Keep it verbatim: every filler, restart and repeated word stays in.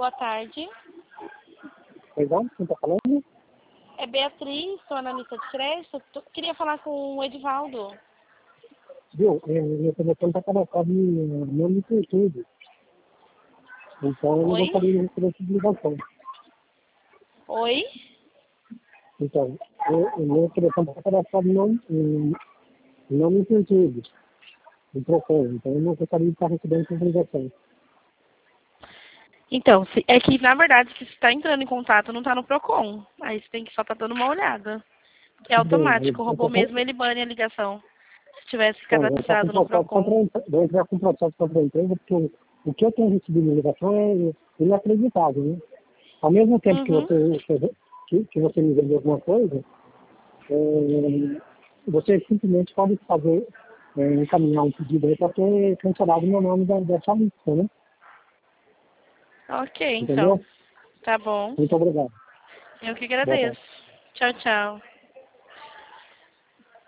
boa tarde. Perdão, quem está falando? É Beatriz, sou analista de crédito. Tô- Queria falar com o Edivaldo. Viu? É, meu telefone está cadastrado no nome do YouTube. Então eu não Oi? gostaria de receber essa ligação. Oi? Então, eu- o meu telefone está cadastrado no no nome do YouTube. No Procon. Então eu não gostaria de estar recebendo essa ligação. Então, se- é que na verdade se você está entrando em contato não está no Procon. Aí você tem que só estar dando uma olhada. Que é Tudo bem, eu automático, o eu robô tô mesmo com- ele bane a ligação. Se tivesse então, eu estou com cadastrado no processo contra Procon. a empre- vou entrar com processo contra a empresa, porque o, o que eu tenho recebido de ligação é inacreditável, né? Ao mesmo tempo que Uhum. você, que, que você me vendeu alguma coisa, é, você simplesmente pode fazer, é, encaminhar um pedido aí para ter cancelado meu nome da, dessa lista, né? Ok, então. Entendeu? Tá bom. Muito obrigado. Eu que Boa tarde. agradeço. Tchau, tchau.